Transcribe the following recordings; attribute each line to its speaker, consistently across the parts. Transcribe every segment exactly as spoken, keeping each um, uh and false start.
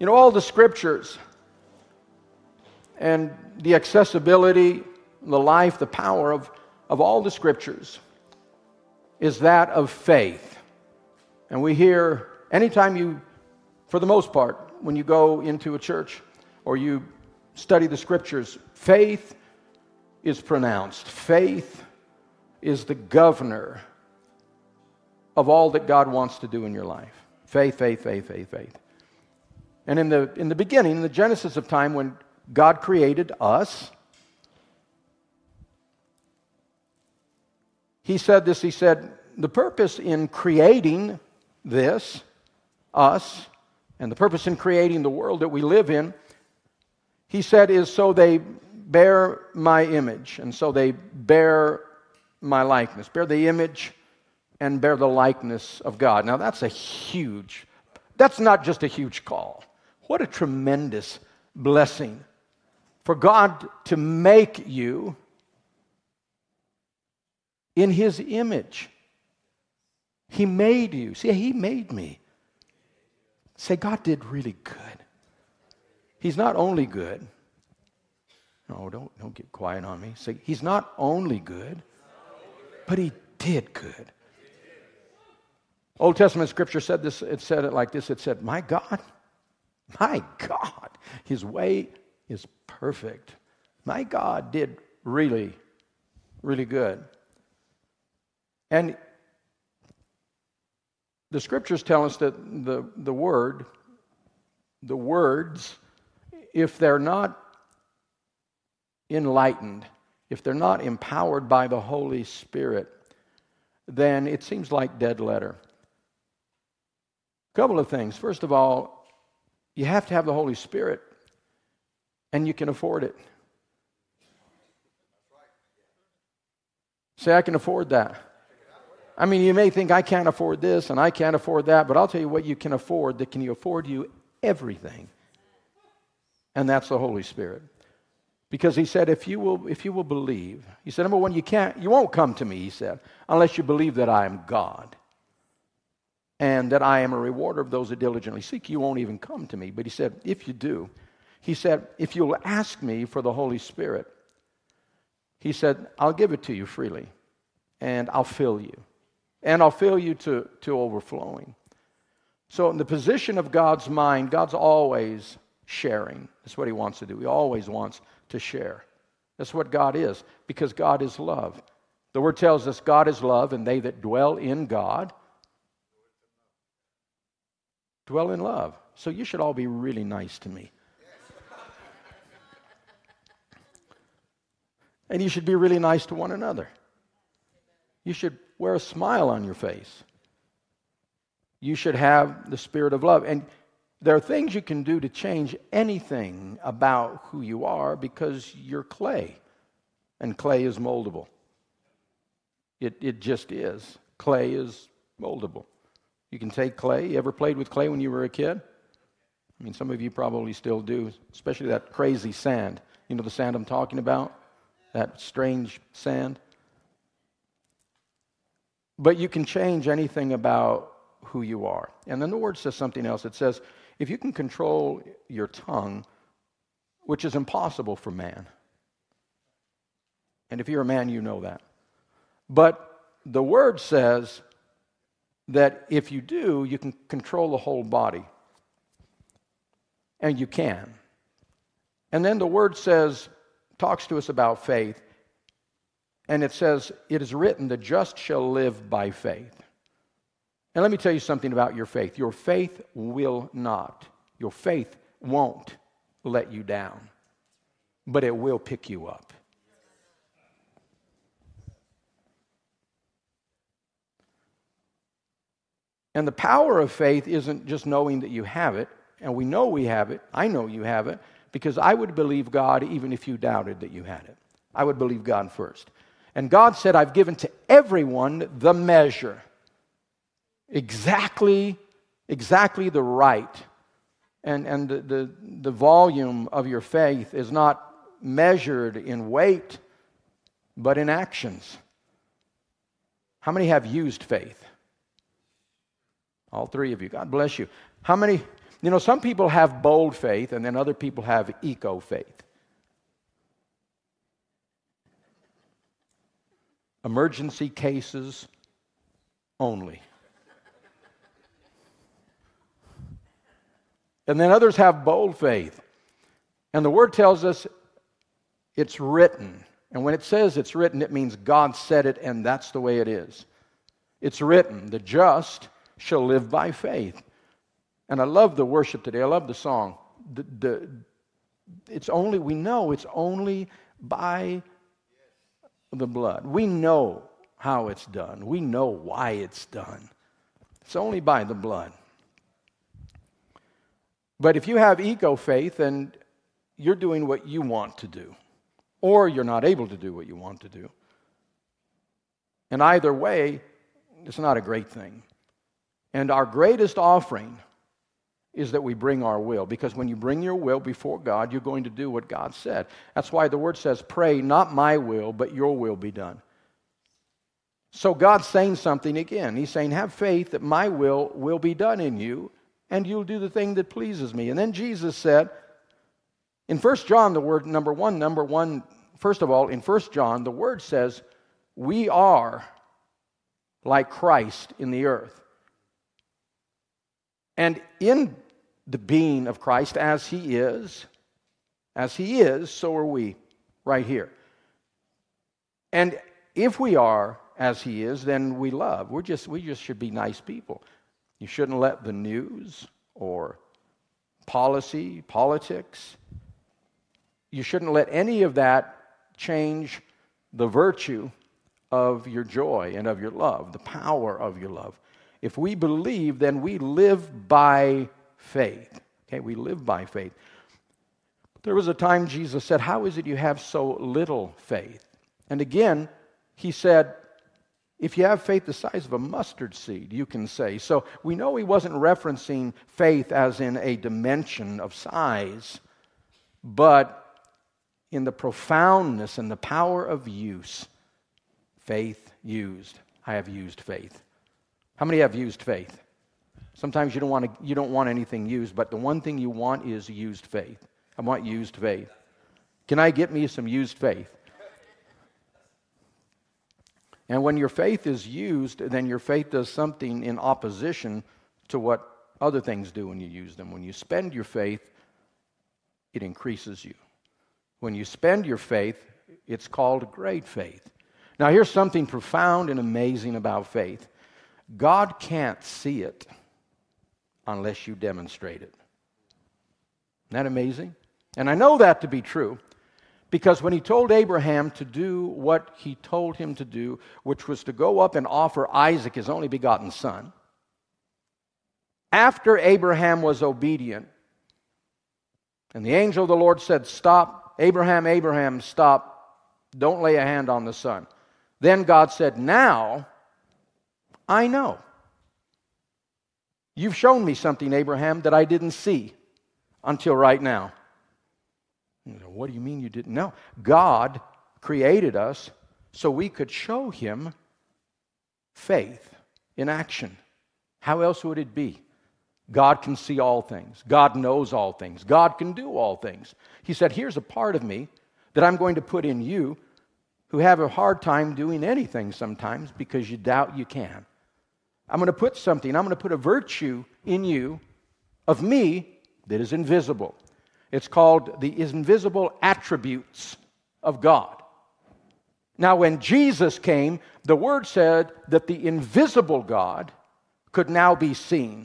Speaker 1: You know, all the scriptures and the accessibility, the life, the power of, of all the scriptures is that of faith. And we hear, anytime you, for the most part, when you go into a church or you study the scriptures, faith is pronounced. Faith is the governor of all that God wants to do in your life. Faith, faith, faith, faith, faith. And in the in the beginning, in the Genesis of time, when God created us, He said this, He said, the purpose in creating this, us, and the purpose in creating the world that we live in, He said, is so they bear my image, and so they bear my likeness, bear the image and bear the likeness of God. Now that's a huge, that's not just a huge call. What a tremendous blessing for God to make you in His image. He made you. See, He made me. Say, God did really good. He's not only good. No, don't, don't get quiet on me. Say, He's not only good, but He did good. Old Testament scripture said this, it said it like this. It said, my God, my God, His way is perfect. My God did really, really good. And the scriptures tell us that the, the word, the words, if they're not enlightened, if they're not empowered by the Holy Spirit, then it seems like dead letter. A couple of things. First of all, you have to have the Holy Spirit, and you can afford it. Say, I can afford that. I mean, you may think I can't afford this and I can't afford that, but I'll tell you what you can afford that can afford you everything. And that's the Holy Spirit. Because He said, if you will, if you will believe, He said, number one, you can't, you won't come to me, He said, unless you believe that I am God. And that I am a rewarder of those that diligently seek. You won't even come to me. But He said, if you do, He said, if you'll ask me for the Holy Spirit, He said, I'll give it to you freely. And I'll fill you. And I'll fill you to, to overflowing. So in the position of God's mind, God's always sharing. That's what He wants to do. He always wants to share. That's what God is, because God is love. The Word tells us God is love, and they that dwell in God dwell in love. So you should all be really nice to me. And you should be really nice to one another. You should wear a smile on your face. You should have the spirit of love. And there are things you can do to change anything about who you are, because you're clay. And clay is moldable. It, it just is. Clay is moldable. You can take clay. You ever played with clay when you were a kid? I mean, some of you probably still do, especially that crazy sand. You know the sand I'm talking about? That strange sand. But you can change anything about who you are. And then the Word says something else. It says, if you can control your tongue, which is impossible for man. And if you're a man, you know that. But the Word says that if you do, you can control the whole body. And you can. And then the Word says, talks to us about faith. And it says, it is written, the just shall live by faith. And let me tell you something about your faith. Your faith will not, your faith won't let you down. But it will pick you up. And the power of faith isn't just knowing that you have it, and we know we have it. I know you have it, because I would believe God even if you doubted that you had it. I would believe God first. And God said, I've given to everyone the measure. Exactly, exactly the right. And, and the, the, the volume of your faith is not measured in weight, but in actions. How many have used faith? All three of you. God bless you. How many, You know, some people have bold faith, and then other people have eco-faith. Emergency cases only. And then others have bold faith. And the Word tells us it's written. And when it says it's written, it means God said it, and that's the way it is. It's written, the just shall live by faith. And I love the worship today. I love the song. The, the, it's only, we know it's only by the blood. We know how it's done. We know why it's done. It's only by the blood. But if you have eco-faith, then you're doing what you want to do, or you're not able to do what you want to do. And either way, it's not a great thing. And our greatest offering is that we bring our will, because when you bring your will before God, you're going to do what God said. That's why the Word says, pray, not my will, but your will be done. So God's saying something again. He's saying, have faith that my will will be done in you, and you'll do the thing that pleases me. And then Jesus said, in First John, the word number one, number one, first of all, in First John, the Word says, we are like Christ in the earth. And in the being of Christ, as He is, as He is, so are we, right here. And if we are as He is, then we love. We're just, we just should be nice people. You shouldn't let the news or policy, politics, you shouldn't let any of that change the virtue of your joy and of your love, the power of your love. If we believe, then we live by faith. Okay, we live by faith. There was a time Jesus said, how is it you have so little faith? And again, He said, if you have faith the size of a mustard seed, you can say. So we know He wasn't referencing faith as in a dimension of size, but in the profoundness and the power of use. Faith used. I have used faith. How many have used faith? Sometimes you don't want to, you don't want anything used, but the one thing you want is used faith. I want used faith. Can I get me some used faith? And when your faith is used, then your faith does something in opposition to what other things do when you use them. When you spend your faith, it increases you. When you spend your faith, it's called great faith. Now here's something profound and amazing about faith. God can't see it unless you demonstrate it. Isn't that amazing? And I know that to be true because when He told Abraham to do what He told him to do, which was to go up and offer Isaac, his only begotten son, after Abraham was obedient, and the angel of the Lord said, stop, Abraham, Abraham, stop, don't lay a hand on the son. Then God said, now I know. You've shown me something, Abraham, that I didn't see until right now. You know, what do you mean you didn't know? God created us so we could show Him faith in action. How else would it be? God can see all things. God knows all things. God can do all things. He said, here's a part of me that I'm going to put in you who have a hard time doing anything sometimes because you doubt you can. I'm going to put something, I'm going to put a virtue in you of me that is invisible. It's called the invisible attributes of God. Now, when Jesus came, the Word said that the invisible God could now be seen.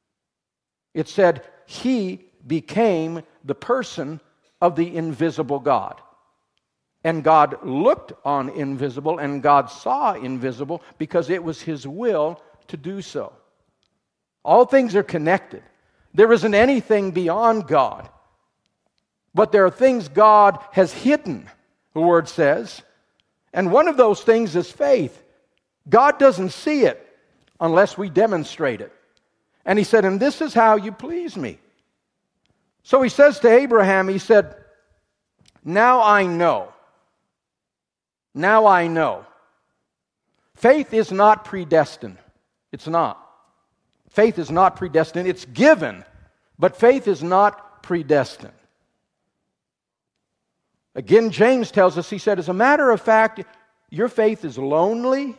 Speaker 1: It said He became the person of the invisible God. And God looked on invisible, and God saw invisible because it was His will to do so. All things are connected. There isn't anything beyond God. But there are things God has hidden, the Word says. And one of those things is faith. God doesn't see it unless we demonstrate it. And He said, and this is how you please me. So He says to Abraham, He said, now I know. Now I know. Faith is not predestined. It's not. Faith is not predestined. It's given But faith is not predestined. Again, James tells us, he said, as a matter of fact, your faith is lonely,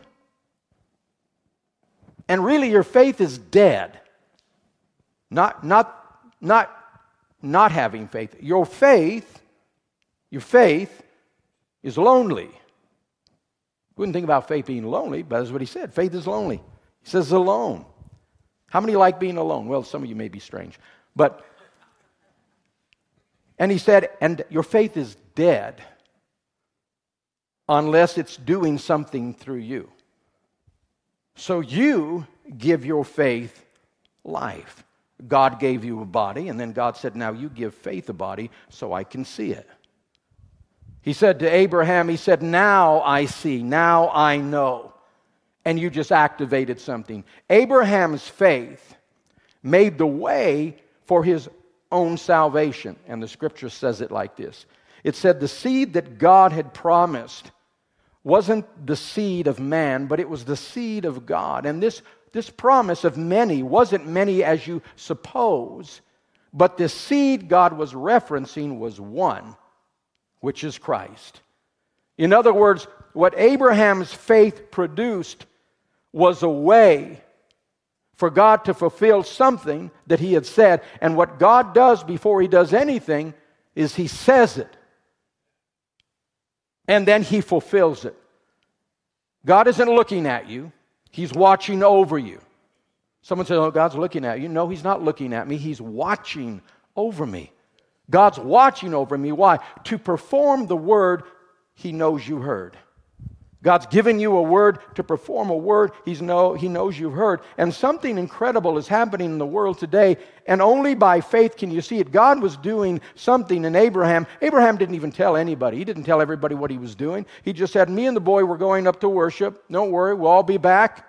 Speaker 1: and really your faith is dead. Not, not, not, not having faith. Your faith, your faith is lonely. Wouldn't think about faith being lonely, but that's what he said. Faith is lonely. He says alone. How many like being alone? Well, some of you may be strange. But, and he said, and your faith is dead unless it's doing something through you. So you give your faith life. God gave you a body, and then God said, now you give faith a body so I can see it. He said to Abraham, he said, now I see, now I know. And you just activated something. Abraham's faith made the way for his own salvation. And the scripture says it like this. It said the seed that God had promised wasn't the seed of man, but it was the seed of God. And this, this promise of many wasn't many as you suppose, but the seed God was referencing was one, which is Christ. In other words, what Abraham's faith produced was a way for God to fulfill something that he had said. And what God does before he does anything is he says it. And then he fulfills it. God isn't looking at you. He's watching over you. Someone says, oh, God's looking at you. No, he's not looking at me. He's watching over me. God's watching over me. Why? To perform the word he knows you heard. God's given you a word to perform a word he's know, he knows you've heard. And something incredible is happening in the world today, and only by faith can you see it. God was doing something in Abraham. Abraham didn't even tell anybody. He didn't tell everybody what he was doing. He just said, me and the boy were going up to worship. Don't worry, we'll all be back.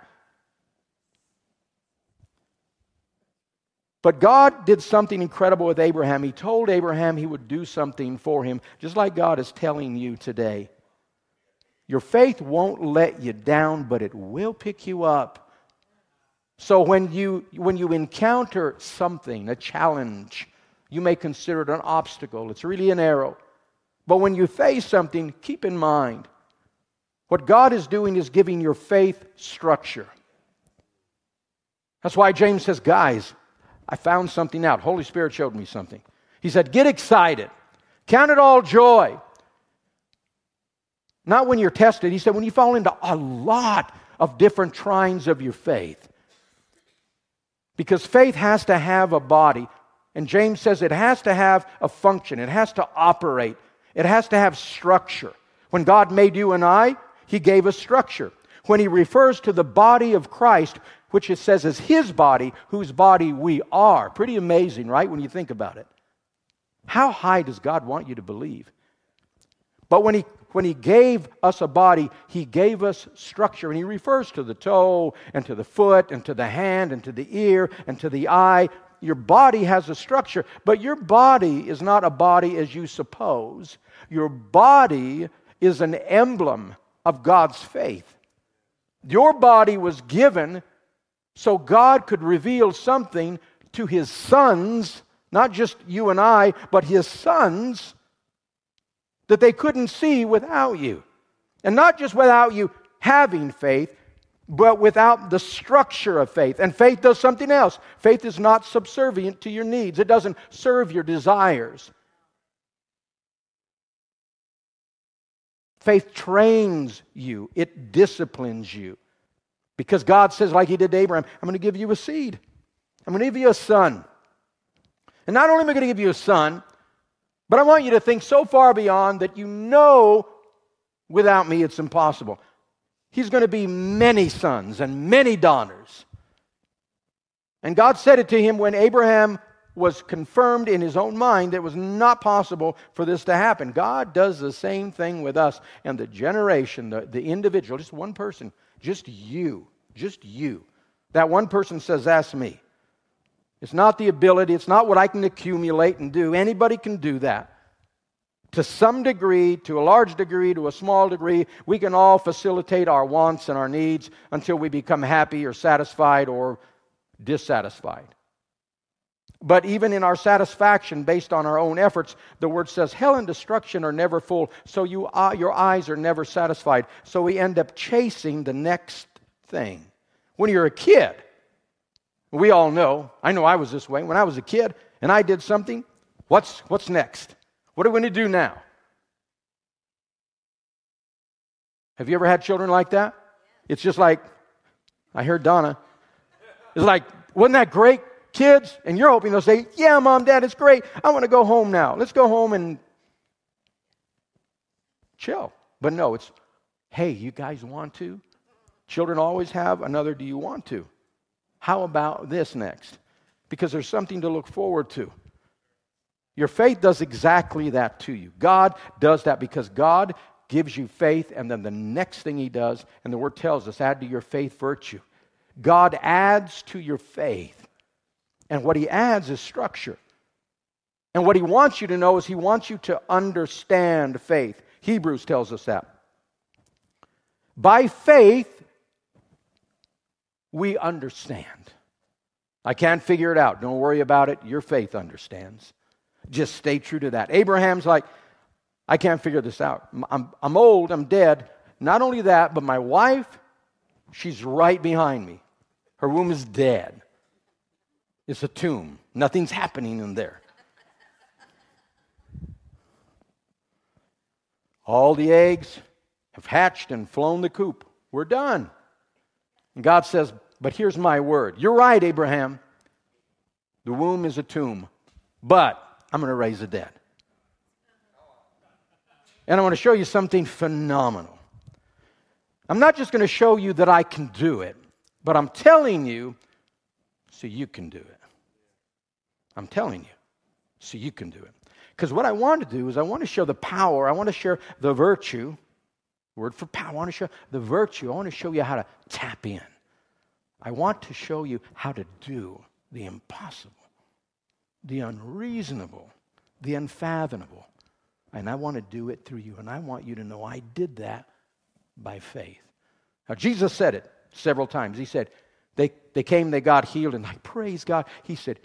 Speaker 1: But God did something incredible with Abraham. He told Abraham he would do something for him, just like God is telling you today. Your faith won't let you down, but it will pick you up. So when you, when you encounter something, a challenge, you may consider it an obstacle. It's really an arrow. But when you face something, keep in mind, what God is doing is giving your faith structure. That's why James says, guys, I found something out. Holy Spirit showed me something. He said, get excited. Count it all joy. Not when you're tested. He said, when you fall into a lot of different tryings of your faith. Because faith has to have a body. And James says it has to have a function. It has to operate. It has to have structure. When God made you and I, he gave us structure. When he refers to the body of Christ, which it says is his body, whose body we are. Pretty amazing, right, when you think about it. How high does God want you to believe? But when he when he gave us a body, he gave us structure. And he refers to the toe, and to the foot, and to the hand, and to the ear, and to the eye. Your body has a structure, but your body is not a body as you suppose. Your body is an emblem of God's faith. Your body was given so God could reveal something to his sons, not just you and I, but his sons, that they couldn't see without you. And not just without you having faith, but without the structure of faith. And faith does something else. Faith is not subservient to your needs. It doesn't serve your desires. Faith trains you. It disciplines you. Because God says, like he did to Abraham, I'm going to give you a seed. I'm going to give you a son. And not only am I going to give you a son, but I want you to think so far beyond that you know without me it's impossible. He's going to be many sons and many daughters. And God said it to him when Abraham was confirmed in his own mind that it was not possible for this to happen. God does the same thing with us. And the generation, the, the individual, just one person, just you, just you. That one person says, that's me. It's not the ability, it's not what I can accumulate and do. Anybody can do that. To some degree, to a large degree, to a small degree, we can all facilitate our wants and our needs until we become happy or satisfied or dissatisfied. But even in our satisfaction based on our own efforts, the Word says hell and destruction are never full, so you, uh, your eyes are never satisfied. So we end up chasing the next thing. When you're a kid, we all know, I know I was this way, when I was a kid and I did something, what's, what's next? What are we going to do now? Have you ever had children like that? It's just like, I heard Donna, it's like, wasn't that great? Kids, and you're hoping they'll say, yeah, Mom, Dad, it's great. I want to go home now. Let's go home and chill. But no, it's, hey, you guys want to? Children always have another, do you want to? How about this next? Because there's something to look forward to. Your faith does exactly that to you. God does that because God gives you faith, and then the next thing He does, and the Word tells us, add to your faith virtue. God adds to your faith. And what He adds is structure. And what He wants you to know is He wants you to understand faith. Hebrews tells us that. By faith, we understand. I can't figure it out. Don't worry about it. Your faith understands. Just stay true to that. Abraham's like, I can't figure this out. I'm, I'm old. I'm dead. Not only that, but my wife, she's right behind me. Her womb is dead. It's a tomb. Nothing's happening in there. All the eggs have hatched and flown the coop. We're done. And God says, but here's my word. You're right, Abraham. The womb is a tomb, but I'm going to raise the dead. And I want to show you something phenomenal. I'm not just going to show you that I can do it, but I'm telling you so you can do it. I'm telling you, so you can do it. Because what I want to do is I want to show the power. I want to share the virtue. Word for power. I want to show the virtue. I want to show you how to tap in. I want to show you how to do the impossible, the unreasonable, the unfathomable. And I want to do it through you. And I want you to know I did that by faith. Now, Jesus said it several times. He said, they, they came, they got healed, and I praise God. He said,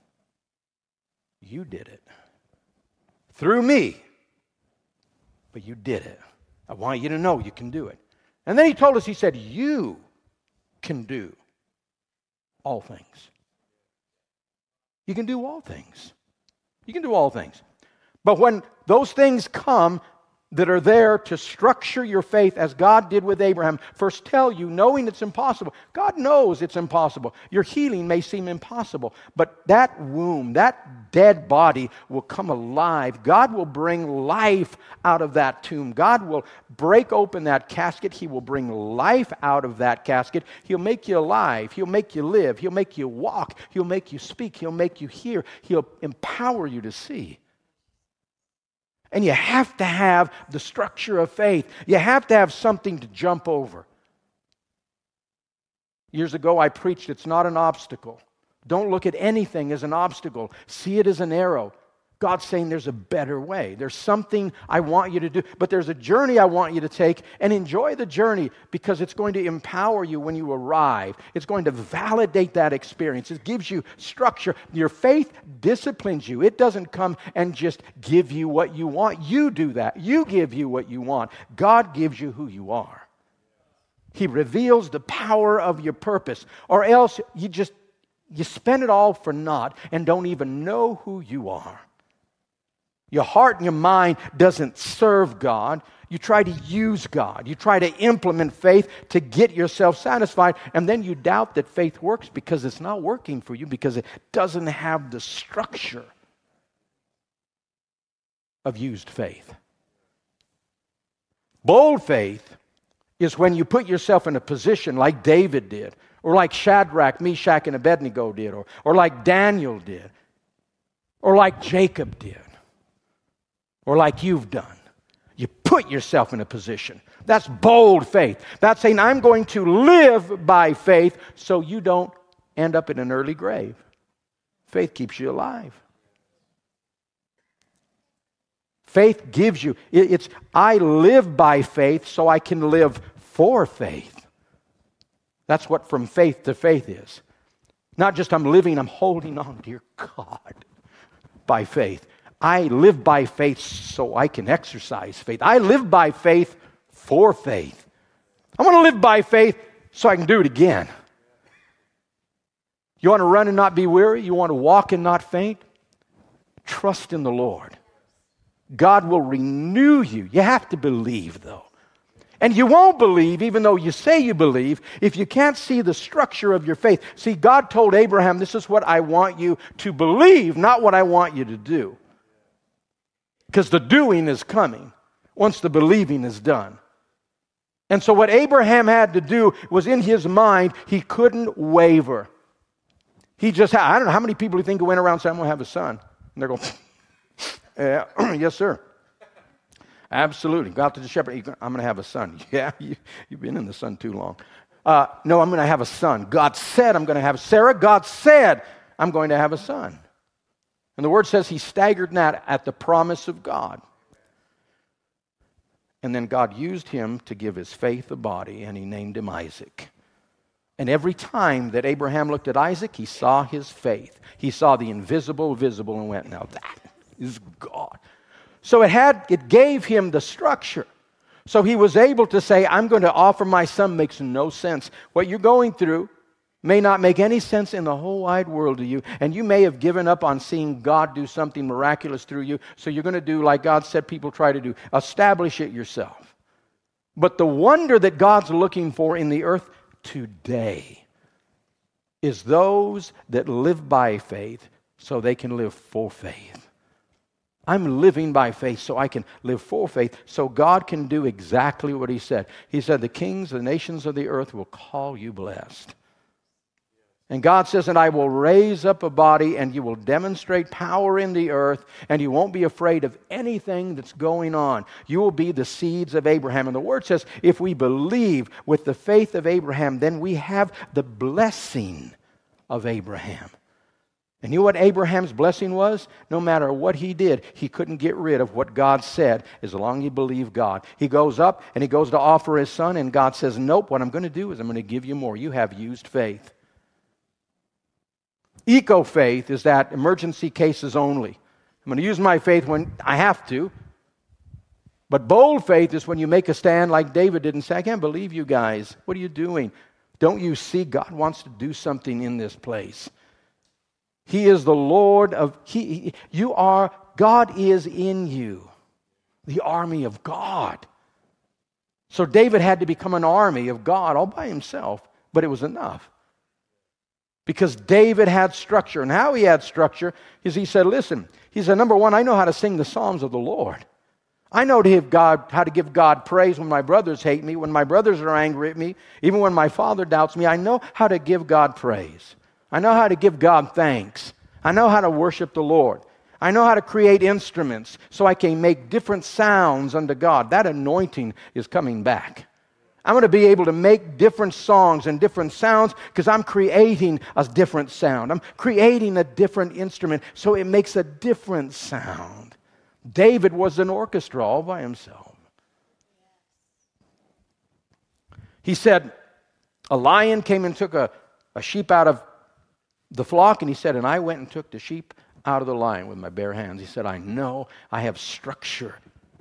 Speaker 1: you did it. Through me. But you did it. I want you to know you can do it. And then He told us, He said, you can do all things. You can do all things. You can do all things. But when those things come that are there to structure your faith as God did with Abraham, first tell you, knowing it's impossible. God knows it's impossible. Your healing may seem impossible, but that womb, that dead body will come alive. God will bring life out of that tomb. God will break open that casket. He will bring life out of that casket. He'll make you alive. He'll make you live. He'll make you walk. He'll make you speak. He'll make you hear. He'll empower you to see. And you have to have the structure of faith. You have to have something to jump over. Years ago, I preached, it's not an obstacle. Don't look at anything as an obstacle. See it as an arrow. God's saying there's a better way. There's something I want you to do, but there's a journey I want you to take, and enjoy the journey because it's going to empower you when you arrive. It's going to validate that experience. It gives you structure. Your faith disciplines you. It doesn't come and just give you what you want. You do that. You give you what you want. God gives you who you are. He reveals the power of your purpose, or else you just you spend it all for naught and don't even know who you are. Your heart and your mind doesn't serve God. You try to use God. You try to implement faith to get yourself satisfied, and then you doubt that faith works because it's not working for you, because it doesn't have the structure of used faith. Bold faith is when you put yourself in a position like David did, or like Shadrach, Meshach, and Abednego did, or, or like Daniel did, or like Jacob did, or like you've done. You put yourself in a position. That's bold faith. That's saying, I'm going to live by faith so you don't end up in an early grave. Faith keeps you alive. Faith gives you, it's, I live by faith so I can live for faith. That's what from faith to faith is. Not just I'm living, I'm holding on, dear God, by faith. I live by faith so I can exercise faith. I live by faith for faith. I want to live by faith so I can do it again. You want to run and not be weary? You want to walk and not faint? Trust in the Lord. God will renew you. You have to believe, though. And you won't believe, even though you say you believe, if you can't see the structure of your faith. See, God told Abraham, this is what I want you to believe, not what I want you to do. Because the doing is coming once the believing is done. And so what Abraham had to do was in his mind, he couldn't waver. He just had, I don't know how many people you think went around saying, I'm going to have a son. And they're going, yeah, yes, sir. Absolutely. Go out to the shepherd. I'm going to have a son. Yeah, you, you've been in the sun too long. Uh, no, I'm going to have a son. God said I'm going to have Sarah. God said I'm going to have a son. And the word says he staggered not at the promise of God. And then God used him to give his faith a body, and he named him Isaac. And every time that Abraham looked at Isaac, he saw his faith. He saw the invisible visible and went, now that is God. So it had, it gave him the structure. So he was able to say, I'm going to offer my son. Makes no sense. What you're going through may not make any sense in the whole wide world to you. And you may have given up on seeing God do something miraculous through you. So you're going to do like God said people try to do. Establish it yourself. But the wonder that God's looking for in the earth today is those that live by faith so they can live for faith. I'm living by faith so I can live for faith so God can do exactly what he said. He said, the kings, the nations of the earth will call you blessed. And God says, and I will raise up a body and you will demonstrate power in the earth and you won't be afraid of anything that's going on. You will be the seeds of Abraham. And the word says, if we believe with the faith of Abraham, then we have the blessing of Abraham. And you know what Abraham's blessing was? No matter what he did, he couldn't get rid of what God said as long as he believed God. He goes up and he goes to offer his son and God says, nope, what I'm going to do is I'm going to give you more. You have used faith. Eco-faith is that emergency cases only. I'm going to use my faith when I have to. But bold faith is when you make a stand like David did and say, I can't believe you guys. What are you doing? Don't you see God wants to do something in this place? He is the Lord of, he, he, you are, God is in you. The army of God. So David had to become an army of God all by himself, but it was enough. Because David had structure. And how he had structure is he said, listen, he said, number one, I know how to sing the Psalms of the Lord. I know to give God, how to give God praise when my brothers hate me, when my brothers are angry at me, even when my father doubts me. I know how to give God praise. I know how to give God thanks. I know how to worship the Lord. I know how to create instruments so I can make different sounds unto God. That anointing is coming back. I'm going to be able to make different songs and different sounds because I'm creating a different sound. I'm creating a different instrument so it makes a different sound. David was an orchestra all by himself. He said, a lion came and took a, a sheep out of the flock, and he said, and I went and took the sheep out of the lion with my bare hands. He said, I know I have structure.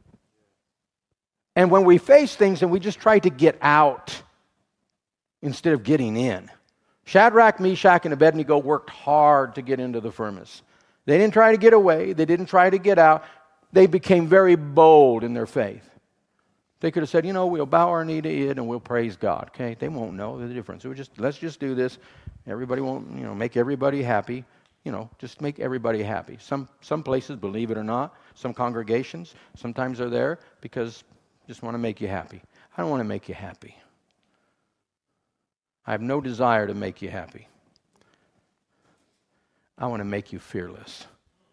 Speaker 1: And when we face things and we just try to get out instead of getting in. Shadrach, Meshach, and Abednego worked hard to get into the furnace. They didn't try to get away. They didn't try to get out. They became very bold in their faith. They could have said, you know, we'll bow our knee to it and we'll praise God. Okay, they won't know the difference. We just let's just do this. Everybody won't, you know, make everybody happy. You know, just make everybody happy. Some some places, believe it or not, some congregations sometimes are there because just want to make you happy. I don't want to make you happy. I have no desire to make you happy. I want to make you fearless.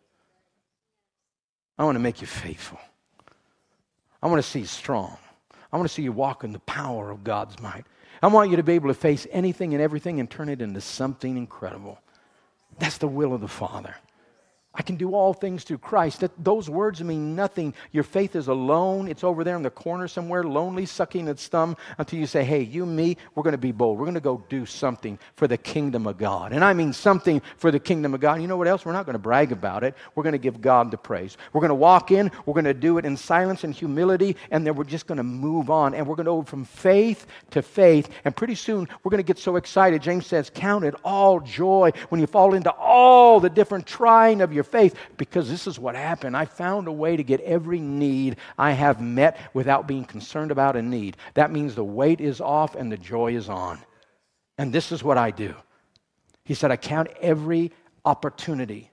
Speaker 1: I want to make you faithful. I want to see you strong. I want to see you walk in the power of God's might. I want you to be able to face anything and everything and turn it into something incredible. That's the will of the Father. I can do all things through Christ. That, those words mean nothing. Your faith is alone. It's over there in the corner somewhere, lonely, sucking its thumb, until you say, hey, you and me, we're going to be bold. We're going to go do something for the kingdom of God. And I mean something for the kingdom of God. And you know what else? We're not going to brag about it. We're going to give God the praise. We're going to walk in. We're going to do it in silence and humility. And then we're just going to move on. And we're going to go from faith to faith. And pretty soon, we're going to get so excited. James says, count it all joy when you fall into all the different trying of your faith, because this is what happened. I found a way to get every need I have met without being concerned about a need. That means the weight is off and the joy is on. And this is what I do. He said, I count every opportunity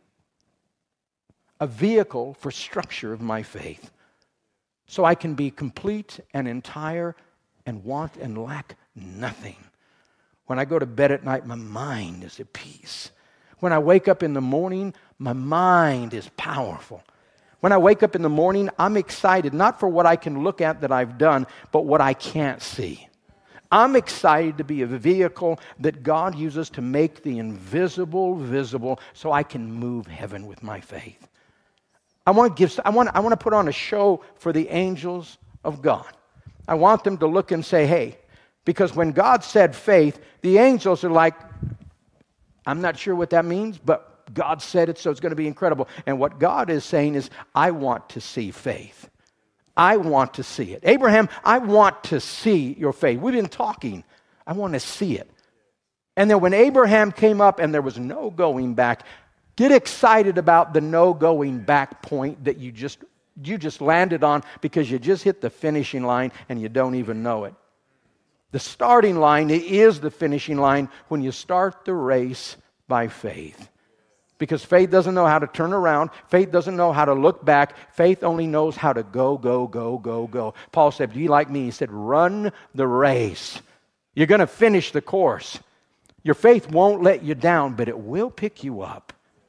Speaker 1: a vehicle for structure of my faith, so I can be complete and entire and want and lack nothing. When I go to bed at night, my mind is at peace. When I wake up in the morning, my mind is powerful. When I wake up in the morning, I'm excited, not for what I can look at that I've done, but what I can't see. I'm excited to be a vehicle that God uses to make the invisible visible, so I can move heaven with my faith. I want to give, I want, I want to put on a show for the angels of God. I want them to look and say, hey, because when God said faith, the angels are like, I'm not sure what that means, but God said it, so it's going to be incredible. And what God is saying is, I want to see faith. I want to see it. Abraham, I want to see your faith. We've been talking. I want to see it. And then when Abraham came up and there was no going back, get excited about the no going back point that you just, you just landed on, because you just hit the finishing line and you don't even know it. The starting line is the finishing line when you start the race by faith. Because faith doesn't know how to turn around. Faith doesn't know how to look back. Faith only knows how to go, go, go, go, go. Paul said, be like me. He said, run the race. You're going to finish the course. Your faith won't let you down, but it will pick you up.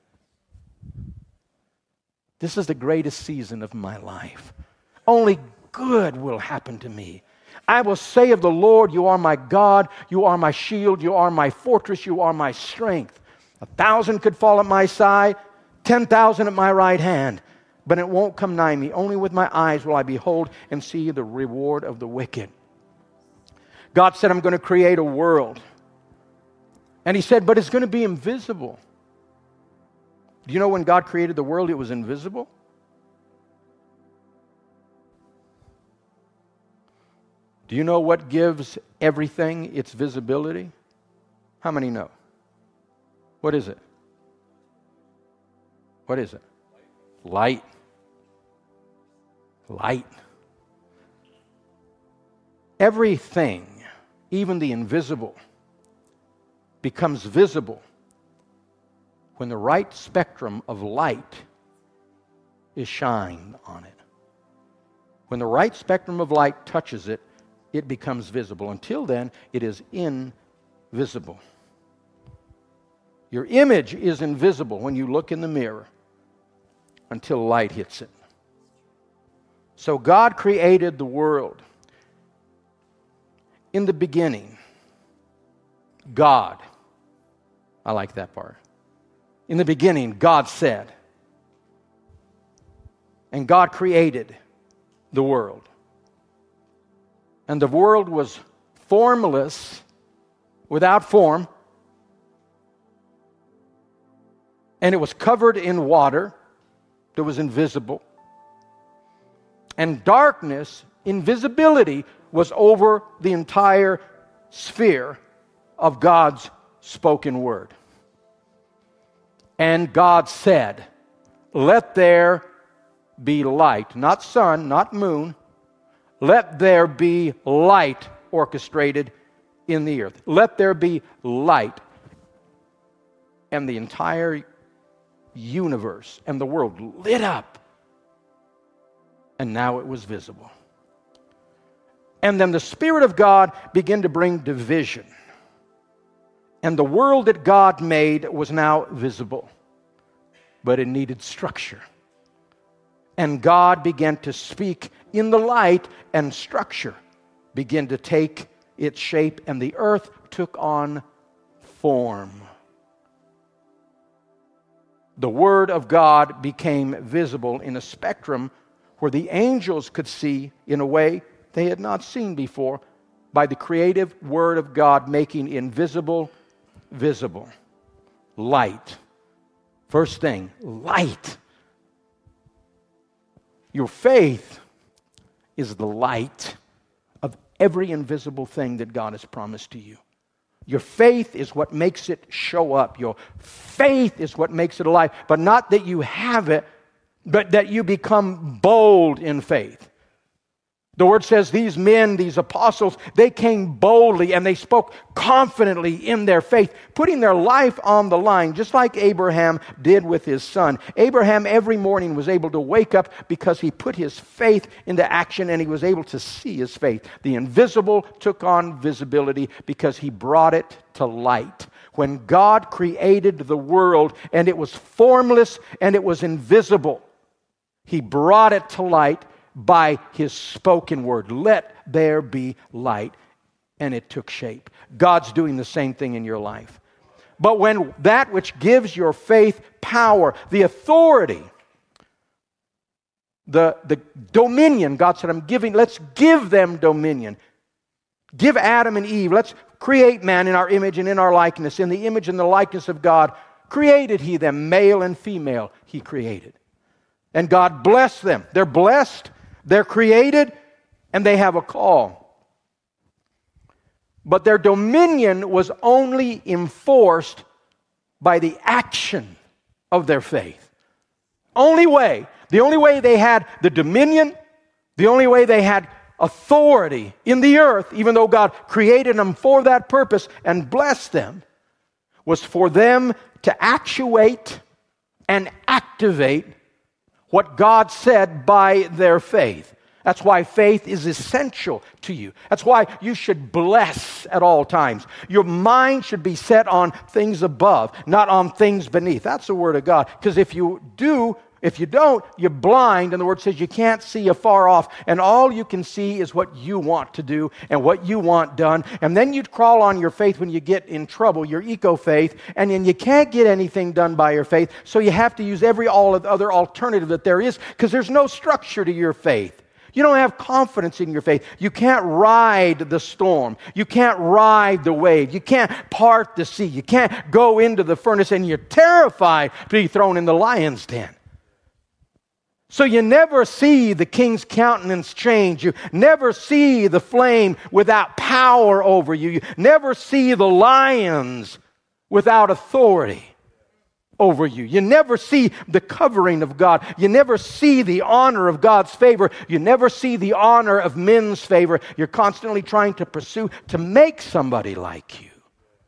Speaker 1: This is the greatest season of my life. Only good will happen to me. I will say of the Lord, you are my God, you are my shield, you are my fortress, you are my strength. A thousand could fall at my side, ten thousand at my right hand, but it won't come nigh me. Only with my eyes will I behold and see the reward of the wicked. God said, I'm going to create a world. And he said, but it's going to be invisible. Do you know when God created the world, it was invisible? Do you know what gives everything its visibility? How many know? What is it? What is it? Light. Light. Everything, even the invisible, becomes visible when the right spectrum of light is shined on it. When the right spectrum of light touches it, it becomes visible. Until then, it is invisible. Your image is invisible when you look in the mirror until light hits it. So God created the world. In the beginning, God, I like that part. In the beginning, God said, and God created the world. And the world was formless, without form, and it was covered in water that was invisible. And darkness, invisibility, was over the entire sphere of God's spoken word. And God said, let there be light. Not sun, not moon. Let there be light orchestrated in the earth. Let there be light. And the entire universe and the world lit up. And now it was visible. And then the Spirit of God began to bring division. And the world that God made was now visible. But it needed structure. And God began to speak in the light, and structure began to take its shape, and the earth took on form. The Word of God became visible in a spectrum where the angels could see in a way they had not seen before, by the creative Word of God making invisible visible. Light. First thing, light. Your faith is the light of every invisible thing that God has promised to you. Your faith is what makes it show up. Your faith is what makes it alive. But not that you have it, but that you become bold in faith. The Word says these men, these apostles, they came boldly and they spoke confidently in their faith, putting their life on the line, just like Abraham did with his son. Abraham every morning was able to wake up because he put his faith into action and he was able to see his faith. The invisible took on visibility because he brought it to light. When God created the world and it was formless and it was invisible, He brought it to light by His spoken word. Let there be light. And it took shape. God's doing the same thing in your life. But when that which gives your faith power, the authority, the, the dominion, God said, I'm giving, let's give them dominion. Give Adam and Eve, let's create man in our image and in our likeness. In the image and the likeness of God created He them, male and female He created. And God blessed them. They're blessed. They're created, and they have a call. But their dominion was only enforced by the action of their faith. Only way, the only way they had the dominion, the only way they had authority in the earth, even though God created them for that purpose and blessed them, was for them to actuate and activate what God said by their faith. That's why faith is essential to you. That's why you should bless at all times. Your mind should be set on things above, not on things beneath. That's the Word of God. Because if you do, if you don't, you're blind, and the Word says you can't see afar off, and all you can see is what you want to do and what you want done. And then you crawl on your faith when you get in trouble, your eco-faith, and then you can't get anything done by your faith, so you have to use every all other alternative that there is, because there's no structure to your faith. You don't have confidence in your faith. You can't ride the storm. You can't ride the wave. You can't part the sea. You can't go into the furnace, and you're terrified to be thrown in the lion's den. So you never see the king's countenance change. You never see the flame without power over you. You never see the lions without authority over you. You never see the covering of God. You never see the honor of God's favor. You never see the honor of men's favor. You're constantly trying to pursue to make somebody like you.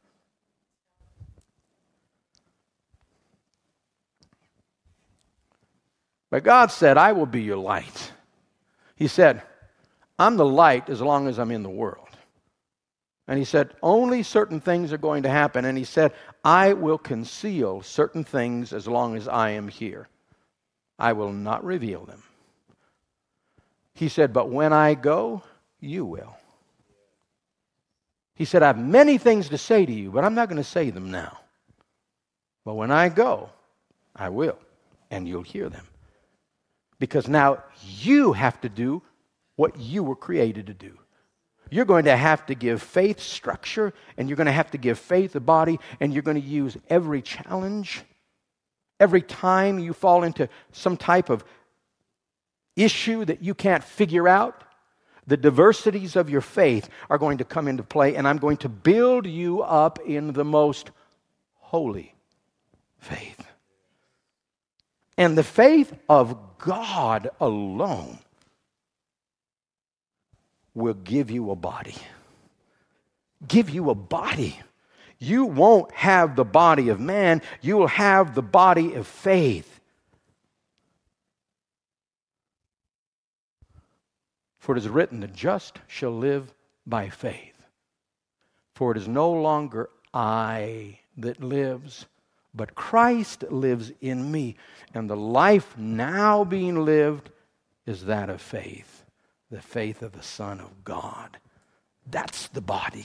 Speaker 1: But God said, I will be your light. He said, I'm the light as long as I'm in the world. And He said, only certain things are going to happen. And He said, I will conceal certain things as long as I am here. I will not reveal them. He said, but when I go, you will. He said, I have many things to say to you, but I'm not going to say them now. But when I go, I will, and you'll hear them. Because now you have to do what you were created to do. You're going to have to give faith structure, and you're going to have to give faith a body, and you're going to use every challenge, every time you fall into some type of issue that you can't figure out. The diversities of your faith are going to come into play, and I'm going to build you up in the most holy faith. And the faith of God alone will give you a body. Give you a body. You won't have the body of man. You will have the body of faith. For it is written, the just shall live by faith. For it is no longer I that lives, but Christ lives in me. And the life now being lived is that of faith. The faith of the Son of God. That's the body.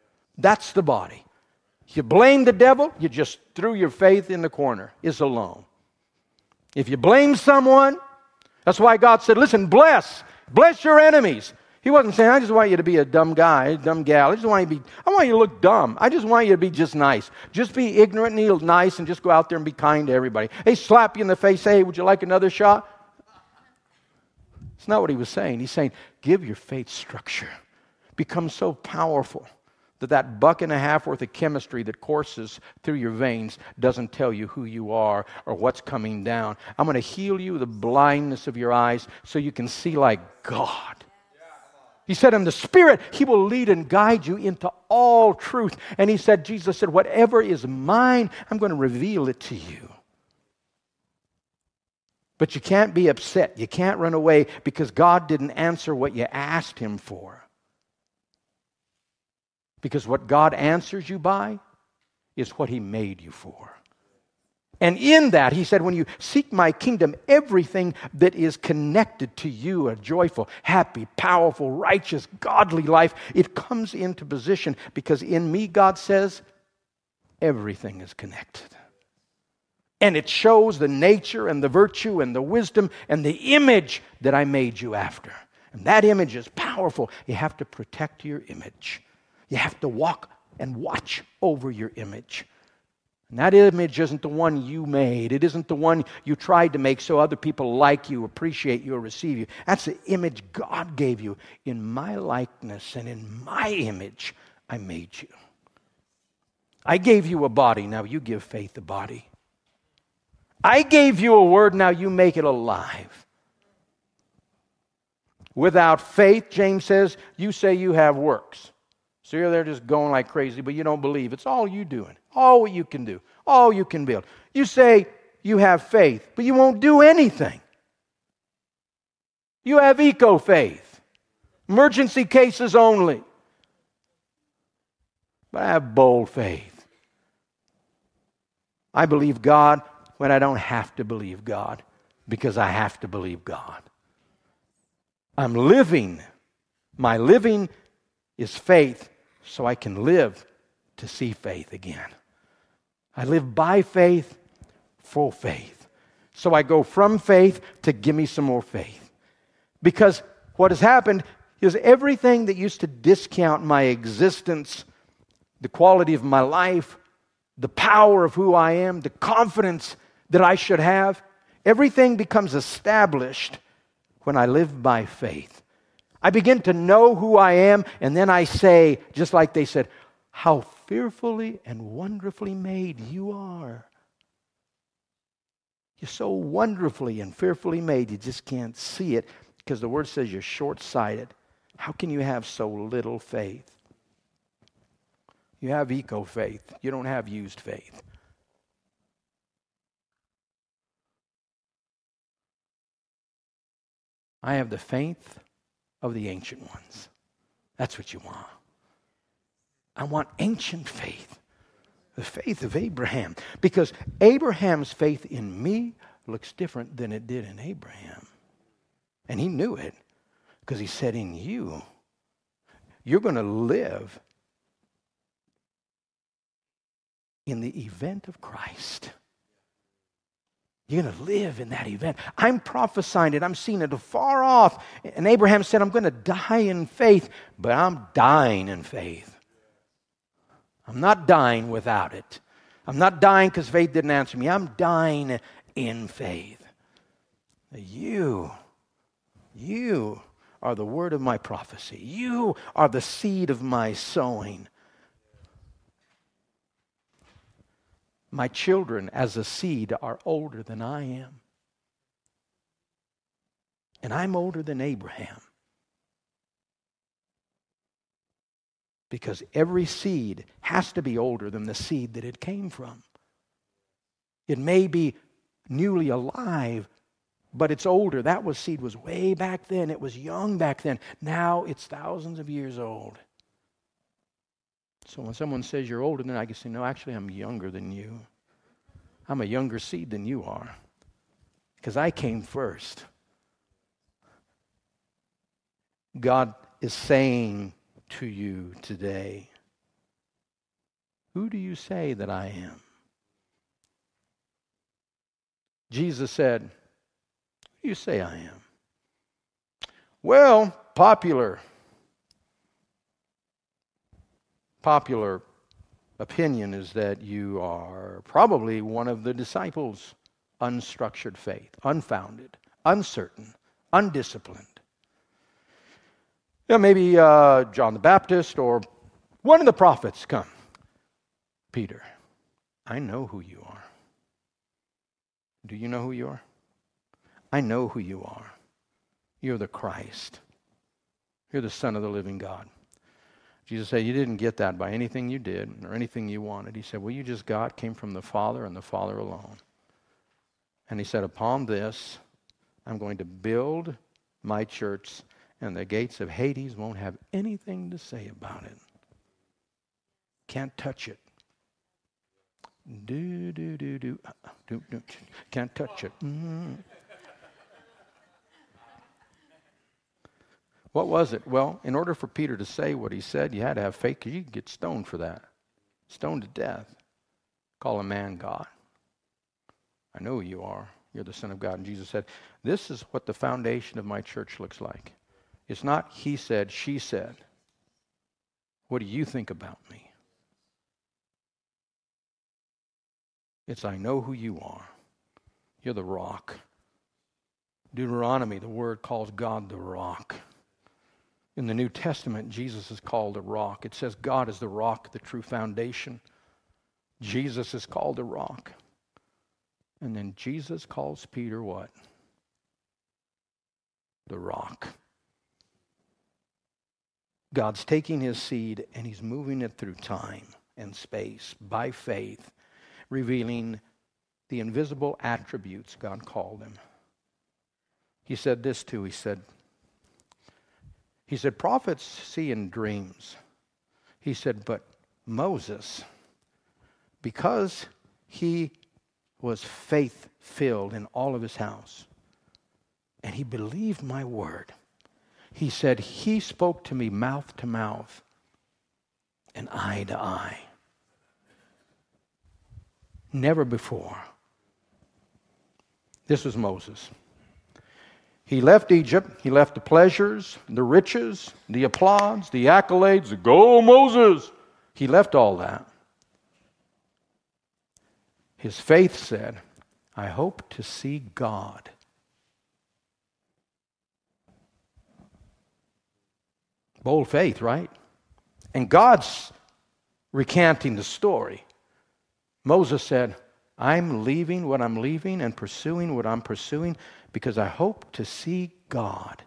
Speaker 1: That's the body. You blame the devil, you just threw your faith in the corner. It's alone. If you blame someone, that's why God said, listen, bless. Bless your enemies. He wasn't saying, I just want you to be a dumb guy, a dumb gal. I just want you to be, I want you to look dumb. I just want you to be just nice. Just be ignorant and nice and just go out there and be kind to everybody. Hey, slap you in the face. Hey, would you like another shot? It's not what he was saying. He's saying, give your faith structure. Become so powerful that that buck and a half worth of chemistry that courses through your veins doesn't tell you who you are or what's coming down. I'm going to heal you the blindness of your eyes so you can see like God. He said in the Spirit, He will lead and guide you into all truth. And He said, Jesus said, whatever is mine, I'm going to reveal it to you. But you can't be upset. You can't run away because God didn't answer what you asked Him for. Because what God answers you by is what He made you for. And in that, He said, when you seek my kingdom, everything that is connected to you, a joyful, happy, powerful, righteous, godly life, it comes into position because in me, God says, everything is connected. And it shows the nature and the virtue and the wisdom and the image that I made you after. And that image is powerful. You have to protect your image. You have to walk and watch over your image. And that image isn't the one you made. It isn't the one you tried to make so other people like you, appreciate you, or receive you. That's the image God gave you. In my likeness and in my image, I made you. I gave you a body. Now you give faith a body. I gave you a word. Now you make it alive. Without faith, James says, you say you have works. So you're there just going like crazy, but you don't believe. It's all you doing. All what you can do. All you can build. You say you have faith, but you won't do anything. You have eco-faith. Emergency cases only. But I have bold faith. I believe God when I don't have to believe God because I have to believe God. I'm living. My living is faith so I can live to see faith again. I live by faith, for faith. So I go from faith to give me some more faith. Because what has happened is everything that used to discount my existence, the quality of my life, the power of who I am, the confidence that I should have, everything becomes established when I live by faith. I begin to know who I am, and then I say, just like they said, how fearfully and wonderfully made you are. You're so wonderfully and fearfully made, you just can't see it because the Word says you're short-sighted. How can you have so little faith? You have eco-faith. You don't have used faith. I have the faith of the ancient ones. That's what you want. I want ancient faith. The faith of Abraham. Because Abraham's faith in me looks different than it did in Abraham. And he knew it. Because he said, in you, you're going to live in the event of Christ. You're going to live in that event. I'm prophesying it. I'm seeing it afar off. And Abraham said, I'm going to die in faith, but I'm dying in faith. I'm not dying without it. I'm not dying because faith didn't answer me. I'm dying in faith. You, you are the word of my prophecy. You are the seed of my sowing. My children, as a seed, are older than I am. And I'm older than Abraham. Because every seed has to be older than the seed that it came from. It may be newly alive, but it's older. That was seed was way back then. It was young back then. Now it's thousands of years old. So when someone says you're older than I, I can say, no, actually I'm younger than you. I'm a younger seed than you are. Because I came first. God is saying to you today, who do you say that I am? Jesus said, "Who do you say I am?" Well, popular. Popular opinion is that you are probably one of the disciples. Unstructured faith, unfounded, uncertain, undisciplined. Yeah, maybe uh, John the Baptist or one of the prophets come. Peter, I know who you are. Do you know who you are? I know who you are. You're the Christ. You're the Son of the living God. Jesus said, you didn't get that by anything you did or anything you wanted. He said, well, you just got came from the Father and the Father alone. And he said, upon this, I'm going to build my church, and the gates of Hades won't have anything to say about it. Can't touch it. Do, do, do, do. do, do. Can't touch it. Mm. What was it? Well, in order for Peter to say what he said, you had to have faith, because you could get stoned for that. Stoned to death. Call a man God. I know who you are. You're the Son of God. And Jesus said, this is what the foundation of my church looks like. It's not he said, she said. What do you think about me? It's I know who you are. You're the rock. Deuteronomy, the word calls God the rock. In the New Testament, Jesus is called a rock. It says God is the rock, the true foundation. Jesus is called a rock. And then Jesus calls Peter what? The rock. God's taking his seed and he's moving it through time and space by faith, revealing the invisible attributes God called him. He said this too. He said, he said, prophets see in dreams. He said, but Moses, because he was faith-filled in all of his house, and he believed my word. He said, he spoke to me mouth to mouth and eye to eye. Never before. This was Moses. He left Egypt. He left the pleasures, the riches, the applause, the accolades, the go Moses. He left all that. His faith said, I hope to see God. Bold faith, right? And God's recanting the story. Moses said, I'm leaving what I'm leaving and pursuing what I'm pursuing because I hope to see God.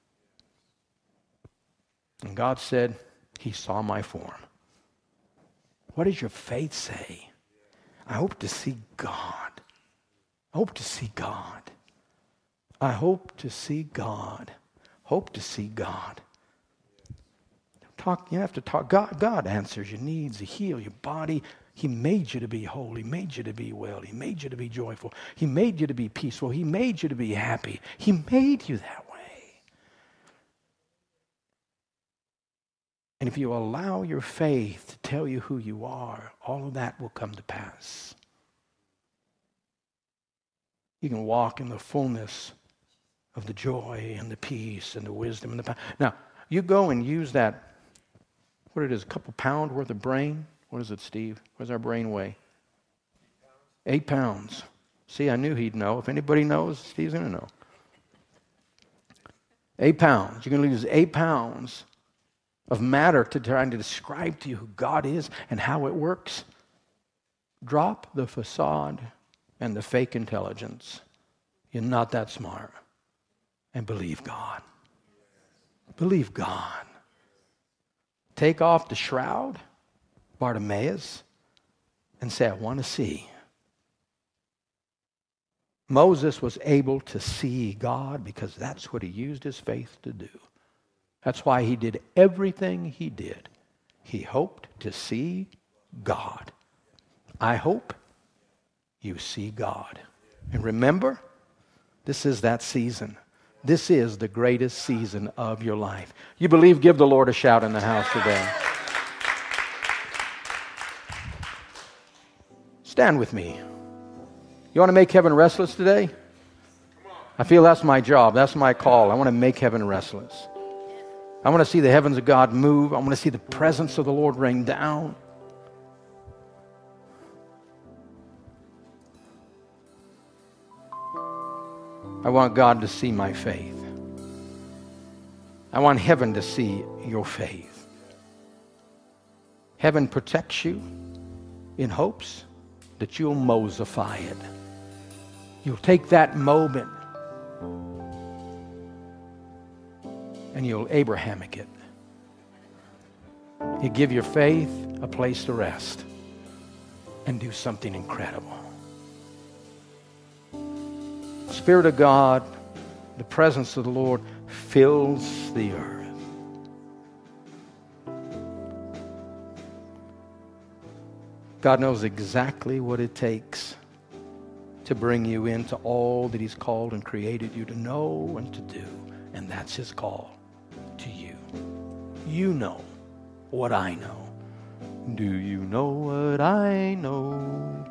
Speaker 1: And God said, he saw my form. What does your faith say? I hope to see God. I hope to see God. I hope to see God. Hope to see God. Talk, you have to talk. God, God answers your needs. He heals your body. He made you to be whole. He made you to be well. He made you to be joyful. He made you to be peaceful. He made you to be happy. He made you that way. And if you allow your faith to tell you who you are, all of that will come to pass. You can walk in the fullness of the joy and the peace and the wisdom and the power. Now, you go and use that, what it is, a couple pound worth of brain. What is it, Steve? What does our brain weigh? Eight pounds. See, I knew he'd know. If anybody knows, Steve's going to know. Eight pounds. You're going to lose eight pounds of matter to trying to describe to you who God is and how it works. Drop the facade and the fake intelligence. You're not that smart. And believe God. Believe God. Take off the shroud, Bartimaeus, and say, I want to see. Moses was able to see God because that's what he used his faith to do. That's why he did everything he did. He hoped to see God. I hope you see God. And remember, this is that season. This is the greatest season of your life. You believe? Give the Lord a shout in the house today. Stand with me. You want to make heaven restless today? I feel that's my job. That's my call. I want to make heaven restless. I want to see the heavens of God move. I want to see the presence of the Lord rain down. I want God to see my faith. I want heaven to see your faith. Heaven protects you in hopes that you'll Mosify it. You'll take that moment and you'll Abrahamic it. You give your faith a place to rest and do something incredible. Spirit of God, the presence of the Lord fills the earth. God knows exactly what it takes to bring you into all that He's called and created you to know and to do. And that's His call to you. You know what I know. Do you know what I know?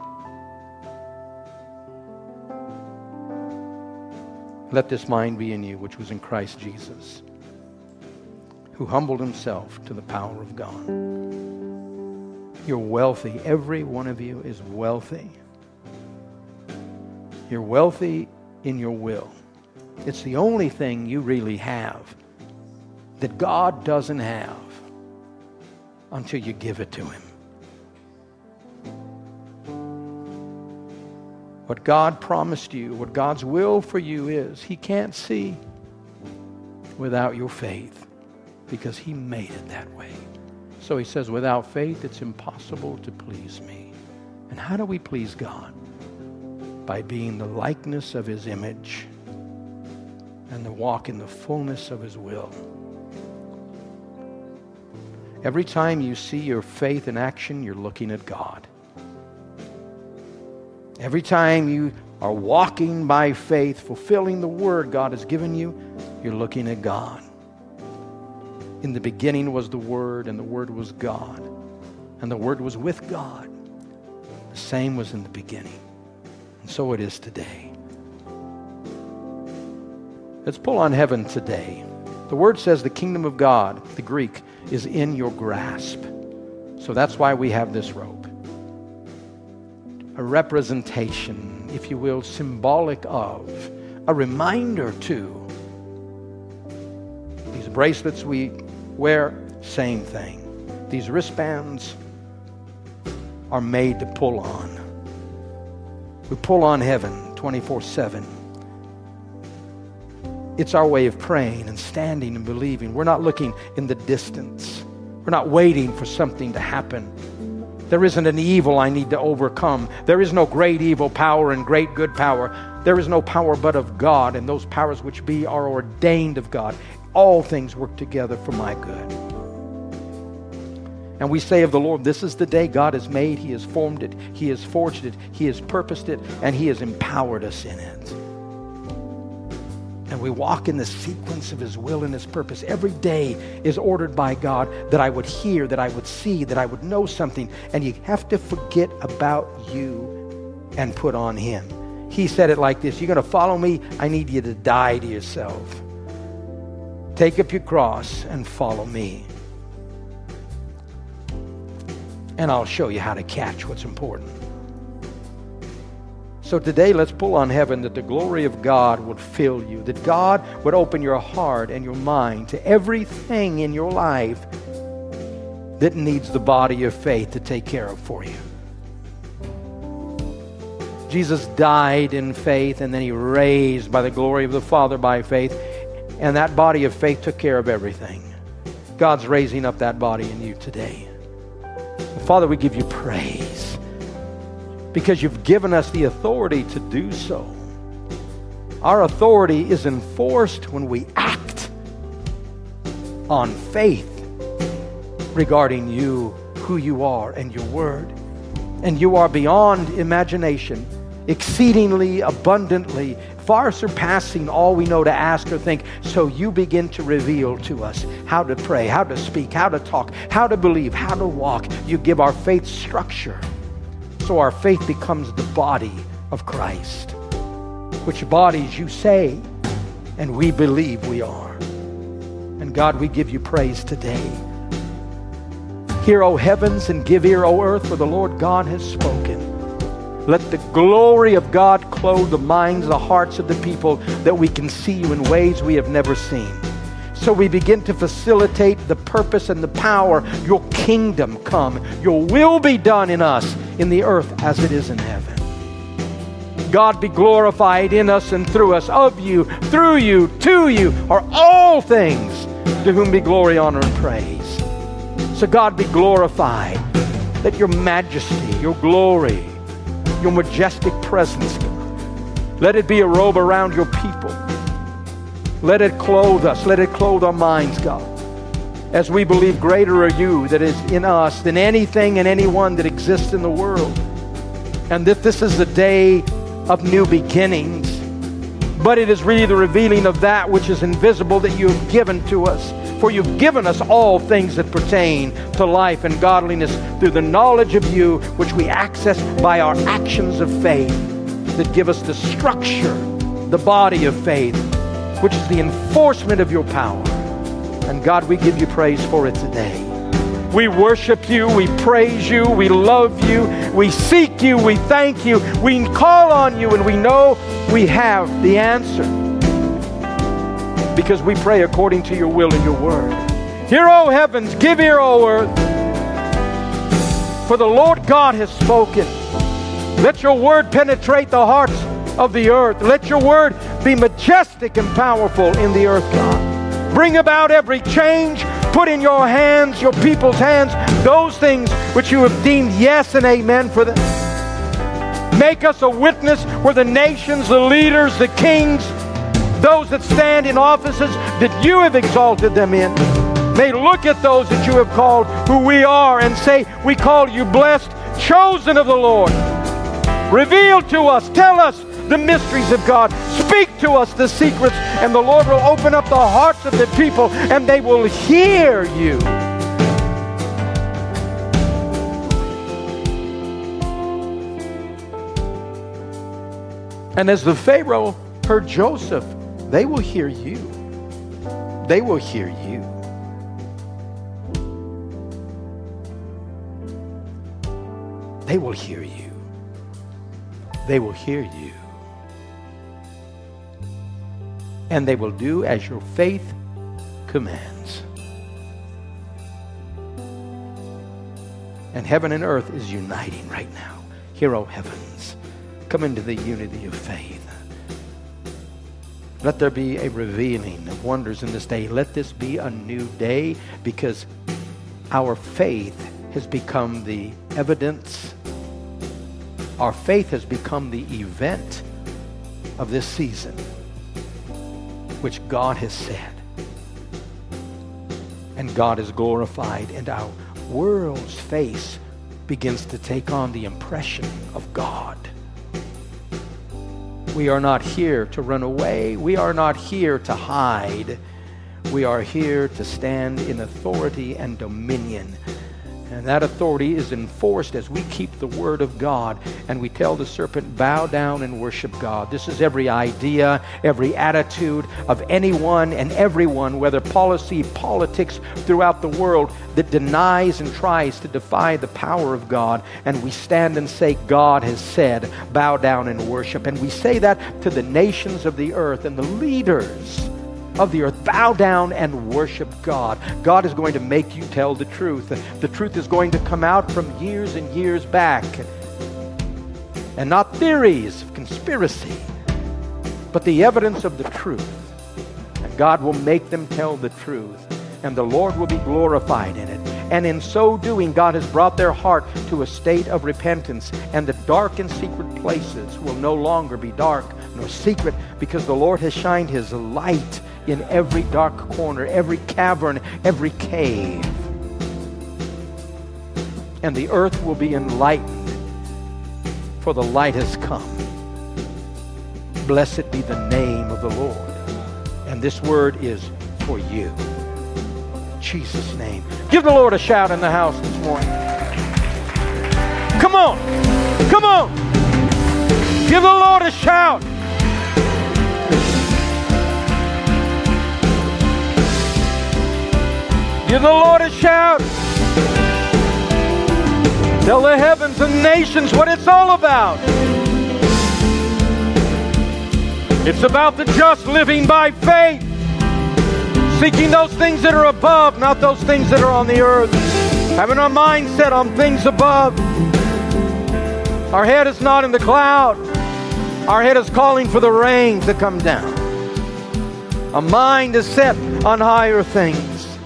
Speaker 1: Let this mind be in you, which was in Christ Jesus, who humbled Himself to the power of God. You're wealthy. Every one of you is wealthy. You're wealthy in your will. It's the only thing you really have that God doesn't have until you give it to Him. What God promised you, what God's will for you is, He can't see without your faith because He made it that way. So He says, without faith, it's impossible to please me. And how do we please God? By being the likeness of His image and to walk in the fullness of His will. Every time you see your faith in action, you're looking at God. Every time you are walking by faith, fulfilling the word God has given you, you're looking at God. In the beginning was the Word, and the Word was God. And the Word was with God. The same was in the beginning. And so it is today. Let's pull on heaven today. The Word says the kingdom of God, the Greek, is in your grasp. So that's why we have this rope. A representation, if you will, symbolic of, a reminder to. These bracelets we wear, same thing. These wristbands are made to pull on. We pull on heaven twenty-four seven. It's our way of praying and standing and believing. We're not looking in the distance. We're not waiting for something to happen. There isn't an evil I need to overcome. There is no great evil power and great good power. There is no power but of God, and those powers which be are ordained of God. All things work together for my good. And we say of the Lord, this is the day God has made. He has formed it. He has forged it. He has purposed it. And He has empowered us in it. And we walk in the sequence of His will and His purpose. Every day is ordered by God that I would hear, that I would see, that I would know something. And you have to forget about you and put on Him. He said it like this: you're going to follow me, I need you to die to yourself. Take up your cross and follow me. And I'll show you how to catch what's important. So today, let's pull on heaven that the glory of God would fill you, that God would open your heart and your mind to everything in your life that needs the body of faith to take care of for you. Jesus died in faith, and then He raised by the glory of the Father by faith, and that body of faith took care of everything. God's raising up that body in you today. Father, we give you praise because you've given us the authority to do so. Our authority is enforced when we act on faith regarding you, who you are, and your word. And you are beyond imagination, exceedingly abundantly, far surpassing all we know to ask or think. So you begin to reveal to us how to pray, how to speak, how to talk, how to believe, how to walk. You give our faith structure. So our faith becomes the body of Christ, which bodies you say and we believe we are. And God, we give you praise today. Hear, O heavens, and give ear, O earth, for the Lord God has spoken. Let the glory of God clothe the minds, the hearts of the people, that we can see you in ways we have never seen. So we begin to facilitate the purpose and the power. Your kingdom come. Your will be done in us, in the earth as it is in heaven. God be glorified in us and through us, of you, through you, to you, are all things, to whom be glory, honor, and praise. So God be glorified. Let your majesty, your glory, your majestic presence, God, let it be a robe around your people. Let it clothe us. Let it clothe our minds, God, as we believe greater are you that is in us than anything and anyone that exists in the world. And that this is the day of new beginnings. But it is really the revealing of that which is invisible that you have given to us. For you've given us all things that pertain to life and godliness through the knowledge of you, which we access by our actions of faith that give us the structure, the body of faith, which is the enforcement of your power. And God, we give you praise for it today. We worship you, we praise you, we love you, we seek you, we thank you, we call on you, and we know we have the answer. Because we pray according to your will and your word. Hear, O heavens, give ear, O earth. For the Lord God has spoken. Let your word penetrate the hearts of the earth. Let your word be majestic and powerful in the earth, God. Bring about every change. Put in your hands, your people's hands, those things which you have deemed yes and amen for them. Make us a witness where the nations, the leaders, the kings, those that stand in offices that you have exalted them in, may look at those that you have called who we are and say, we call you blessed, chosen of the Lord. Reveal to us, tell us the mysteries of God. Speak to us the secrets, and the Lord will open up the hearts of the people, and they will hear you. And as the Pharaoh heard Joseph, they will hear you. They will hear you. They will hear you. They will hear you. And they will do as your faith commands. And heaven and earth is uniting right now. Hear, O heavens, come into the unity of faith. Let there be a revealing of wonders in this day. Let this be a new day, because our faith has become the evidence. Our faith has become the event of this season, which God has said. And God is glorified, and our world's face begins to take on the impression of God. We are not here to run away. We are not here to hide. We are here to stand in authority and dominion. And that authority is enforced as we keep the word of God, and we tell the serpent, bow down and worship God. This is every idea, every attitude of anyone and everyone, whether policy, politics throughout the world, that denies and tries to defy the power of God. And we stand and say, God has said, bow down and worship. And we say that to the nations of the earth and the leaders of the earth. Bow down and worship God. God is going to make you tell the truth. The truth is going to come out from years and years back. And not theories of conspiracy, but the evidence of the truth. And God will make them tell the truth. And the Lord will be glorified in it. And in so doing, God has brought their heart to a state of repentance. And the dark and secret places will no longer be dark nor secret, because the Lord has shined his light in every dark corner, every cavern, every cave. And the earth will be enlightened, for the light has come. Blessed be the name of the Lord. And this word is for you. In Jesus' name. Give the Lord a shout in the house this morning. Come on. Come on. Give the Lord a shout. Give the Lord a shout. Tell the heavens and nations what it's all about. It's about the just living by faith, seeking those things that are above, not those things that are on the earth. Having our mind set on things above. Our head is not in the cloud. Our head is calling for the rain to come down. Our mind is set on higher things.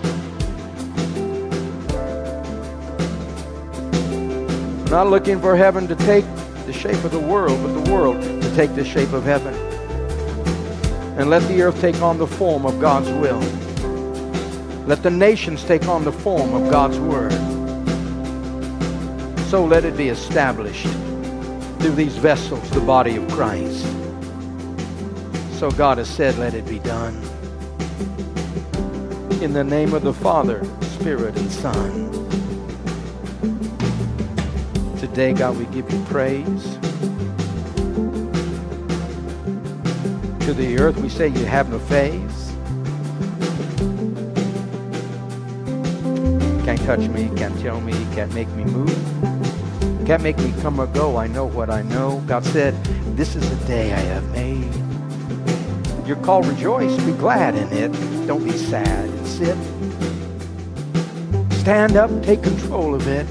Speaker 1: We're not looking for heaven to take the shape of the world, but the world to take the shape of heaven. And let the earth take on the form of God's will. Let the nations take on the form of God's word. So let it be established through these vessels, the body of Christ. So God has said, let it be done. In the name of the Father, Spirit, and Son. Today, God, we give you praise. To the earth, we say you have no phase. Can't touch me, can't tell me, can't make me move. Can't make me come or go. I know what I know. God said, this is the day I have made. You're called rejoice. Be glad in it. Don't be sad and sit. Stand up, take control of it.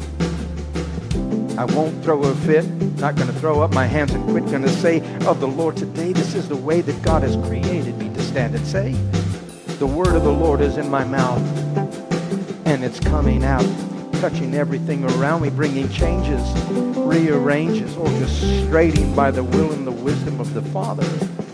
Speaker 1: I won't throw a fit. Not going to throw up my hands and quit. Going to say of the Lord today, this is the way that God has created me to stand and say. The word of the Lord is in my mouth. And it's coming out, touching everything around me, bringing changes, rearranges, orchestrating by the will and the wisdom of the Father.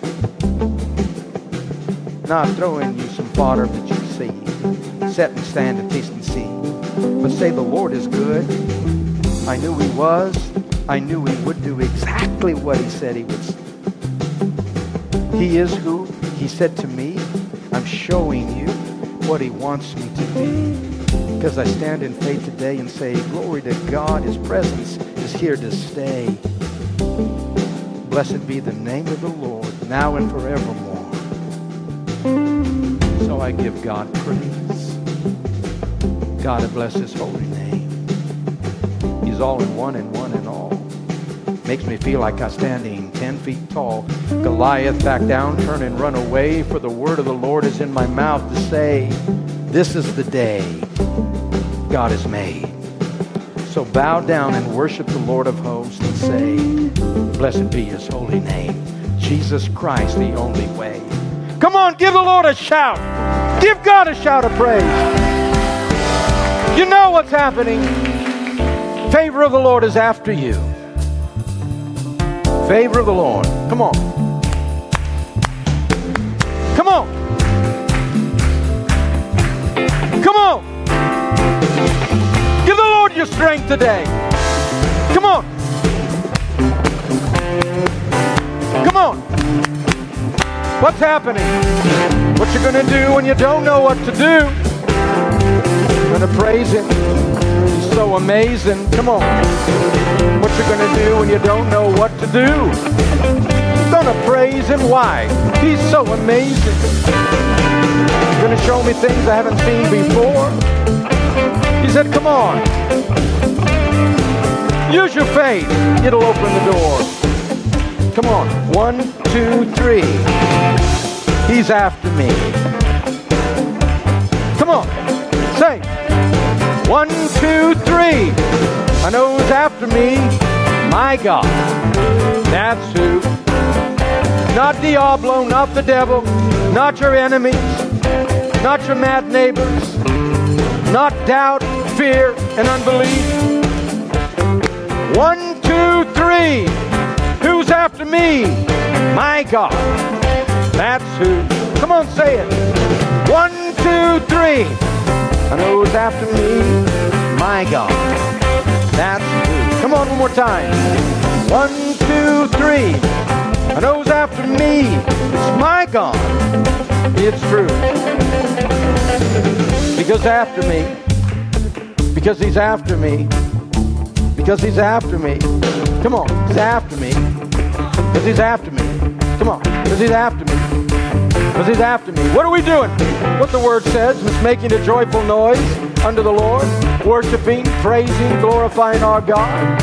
Speaker 1: Not throwing you some fodder that you see. Set and stand and taste and see. But say the Lord is good. I knew he was. I knew he would do exactly what he said he would. He is who he said to me. I'm showing you what he wants me to be. Because I stand in faith today and say, glory to God, his presence is here to stay. Blessed be the name of the Lord, now and forevermore. So I give God praise. God bless his holy name. He's all in one and one in all. Makes me feel like I'm standing ten feet tall. Goliath back down, turn and run away, for the word of the Lord is in my mouth to say, this is the day God has made. So bow down and worship the Lord of hosts and say, blessed be his holy name. Jesus Christ, the only way. Come on, give the Lord a shout. Give God a shout of praise. You know what's happening. Favor of the Lord is after you. Favor of the Lord. Come on. Come on. Come on. Give the Lord your strength today. Come on. Come on. What's happening? What you gonna do when you don't know what to do? You're gonna praise him. He's so amazing. Come on. What you gonna do when you don't know what to do? You're gonna praise him. Why? He's so amazing. You're gonna show me things I haven't seen before. He said, come on. Use your faith. It'll open the door. Come on. One, two, three. He's after me. Come on. Say. One, two, three. I know who's after me. My God. That's who. Not Diablo, not the devil, not your enemies, not your mad neighbors, not doubt, fear, and unbelief. One, two, three. Who's after me? My God. That's who. Come on, say it. One, two, three. I know who's after me. My God. That's who. Come on, one more time. One, two, three. I know who's after me. It's my God. It's true. Because after me. Because he's after me. Because he's after me. Come on, he's after me. Because he's after me. Come on. Because he's after me. Because he's after me. What are we doing? What the word says is making a joyful noise unto the Lord, worshiping, praising, glorifying our God.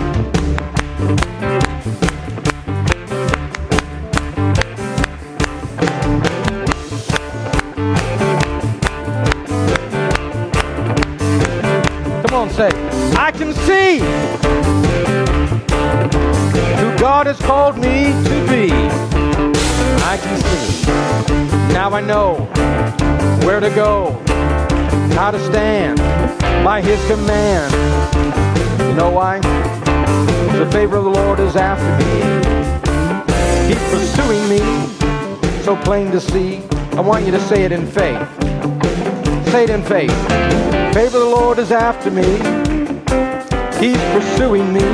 Speaker 1: Come on, say, I can see who God has called me to be. I can see. Now I know where to go, how to stand by his command. You know why? The favor of the Lord is after me. He's pursuing me, so plain to see. I want you to say it in faith. Say it in faith. Favor of the Lord is after me. He's pursuing me.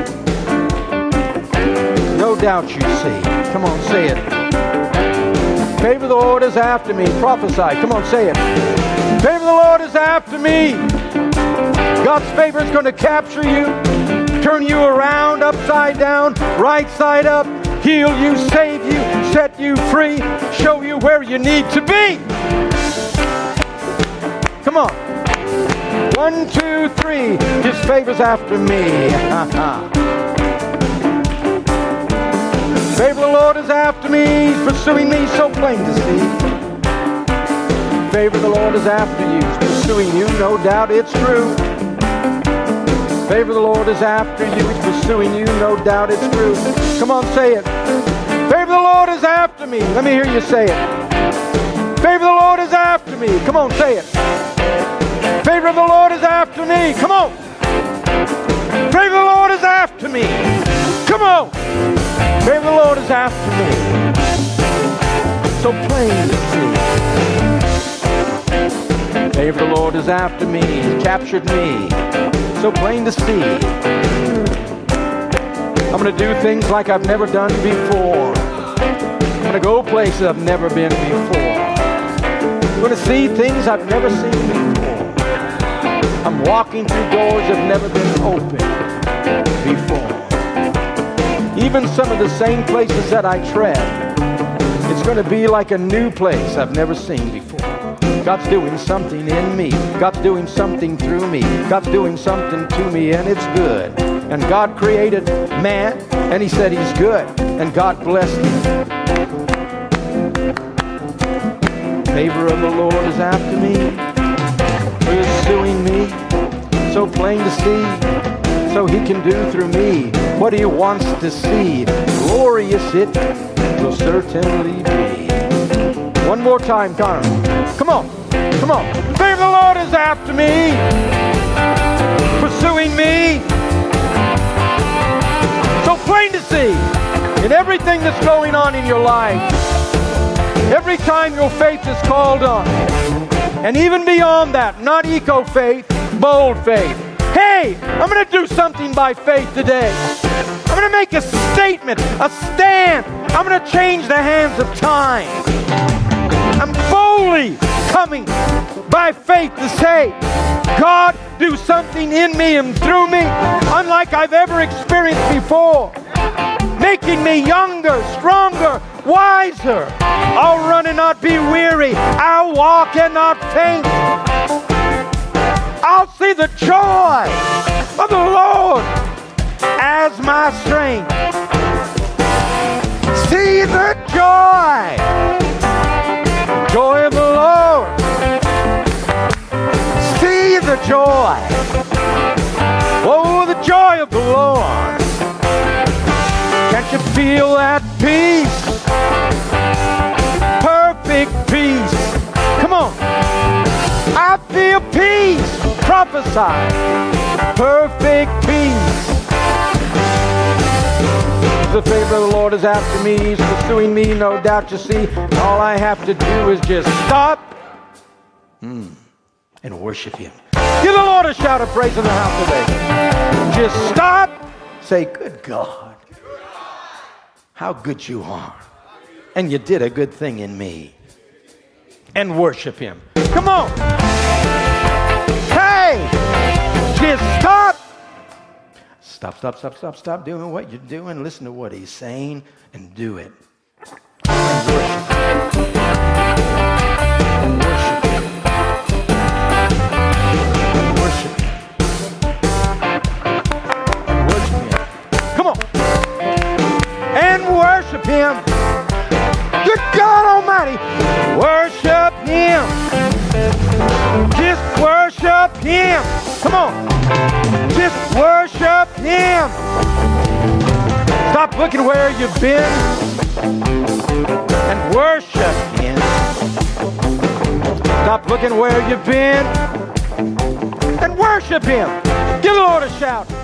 Speaker 1: No doubt you see. Come on, say it. Favor of the Lord is after me. Prophesy. Come on, say it. Favor of the Lord is after me. God's favor is going to capture you, turn you around, upside down, right side up, heal you, save you, set you free, show you where you need to be. Come on. One, two, three. His favor's after me. Favor of the Lord is after me. He's pursuing me, so plain to see. Favor of the Lord is after you. He's pursuing you, no doubt it's true. Favor of the Lord is after you. He's pursuing you, no doubt it's true. Come on, say it. Favor of the Lord is after me. Let me hear you say it. Favor of the Lord is after me. Come on, say it. Favor of the Lord is after me. Come on. Favor of the Lord is after me. Come on. Favor of the Lord is after me. So plain to see. Favor of the Lord is after me. He's captured me. So plain to see. I'm going to do things like I've never done before. I'm going to go places I've never been before. I'm going to see things I've never seen before. I'm walking through doors that have never been opened before. Even some of the same places that I tread, it's going to be like a new place I've never seen before. God's doing something in me. God's doing something through me. God's doing something to me, and it's good. And God created man, and he said he's good. And God blessed him. Favor of the Lord is after me, pursuing me, so plain to see, so he can do through me what he wants to see. Glorious it will certainly be. One more time, Connor. Come on, come on. Favor of the Lord is after me, pursuing me, so plain to see in everything that's going on in your life. Every time your faith is called on, and even beyond that, not eco-faith, bold faith. Hey, I'm going to do something by faith today. I'm going to make a statement, a stand. I'm going to change the hands of time. I'm boldly coming by faith to say, God, do something in me and through me unlike I've ever experienced before. Making me younger, stronger, wiser. I'll run and not be weary. I'll walk and not faint. I'll see the joy of the Lord as my strength. See the joy, joy of the Lord. See the joy. Oh, the joy of the Lord. Can't you feel that peace? Perfect peace. Come on. I feel peace. Prophesy. Perfect peace. The favor of the Lord is after me. He's pursuing me, no doubt you see. All I have to do is just stop mm, and worship him. Give the Lord a shout of praise in the house today. Just stop. Say, good God. How good you are. And you did a good thing in me. And worship him. Come on. Hey, just stop. Stop, stop, stop, stop, stop doing what you're doing. Listen to what he's saying and do it. And worship. And worship. And worship. And worship him. Come on. And worship him. Good God Almighty. Worship him. Just worship him. Come on. Just worship him. Stop looking where you've been and worship him. Stop looking where you've been and worship him. Give the Lord a shout.